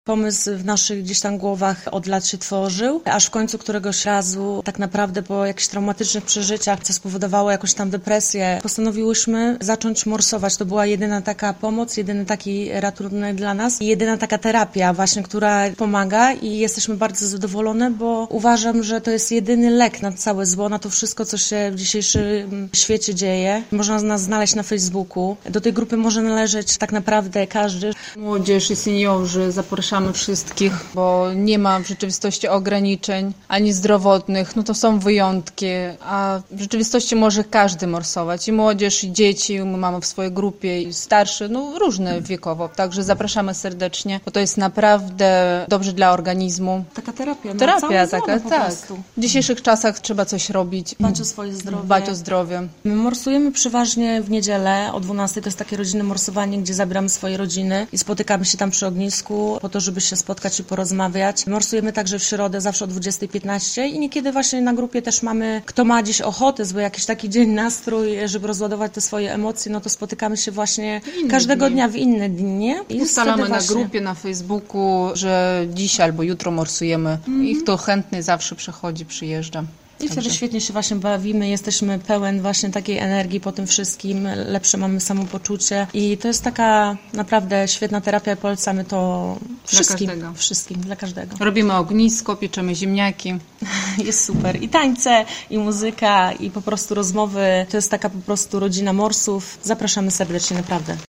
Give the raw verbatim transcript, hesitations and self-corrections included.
Pomysł w naszych gdzieś tam głowach od lat się tworzył, aż w końcu któregoś razu, tak naprawdę po jakichś traumatycznych przeżyciach, co spowodowało jakąś tam depresję, postanowiłyśmy zacząć morsować. To była jedyna taka pomoc, jedyny taki ratunek dla nas i jedyna taka terapia właśnie, która pomaga i jesteśmy bardzo zadowolone, bo uważam, że to jest jedyny lek na całe zło, na to wszystko, co się w dzisiejszym świecie dzieje. Można nas znaleźć na Facebooku. Do tej grupy może należeć tak naprawdę każdy. Młodzież i seniorzy, zapraszamy wszystkich, bo nie ma w rzeczywistości ograniczeń, ani zdrowotnych, no to są wyjątki, a w rzeczywistości może każdy morsować, i młodzież, i dzieci, my mamy w swojej grupie, i starszy, no różne wiekowo, także zapraszamy serdecznie, bo to jest naprawdę dobrze dla organizmu. Taka terapia, Terapia taka, po tak. prostu. W dzisiejszych czasach trzeba coś robić. Dbać o swoje zdrowie. Dbać o zdrowie. My morsujemy przeważnie w niedzielę o dwunastej, to jest takie rodzinne morsowanie, gdzie zabieramy swoje rodziny i spotykamy się tam przy ognisku po to, żeby się spotkać i porozmawiać. Morsujemy także w środę, zawsze o dwudziestej piętnaście i niekiedy właśnie na grupie też mamy, kto ma dziś ochotę, bo jakiś taki dzień, nastrój, żeby rozładować te swoje emocje, no to spotykamy się właśnie Inne każdego dni. dnia w inne dni. I Ustalamy na właśnie... grupie, na Facebooku, że dzisiaj albo jutro morsujemy. Mm-hmm. I kto chętny zawsze przychodzi, przyjeżdża. I wtedy Także. świetnie się właśnie bawimy, jesteśmy pełen właśnie takiej energii po tym wszystkim, lepsze mamy samopoczucie i to jest taka naprawdę świetna terapia, polecamy to wszystkim, dla każdego. wszystkim, dla każdego. Robimy ognisko, pieczemy ziemniaki. Jest super. I tańce, i muzyka, i po prostu rozmowy. To jest taka po prostu rodzina morsów. Zapraszamy serdecznie, naprawdę.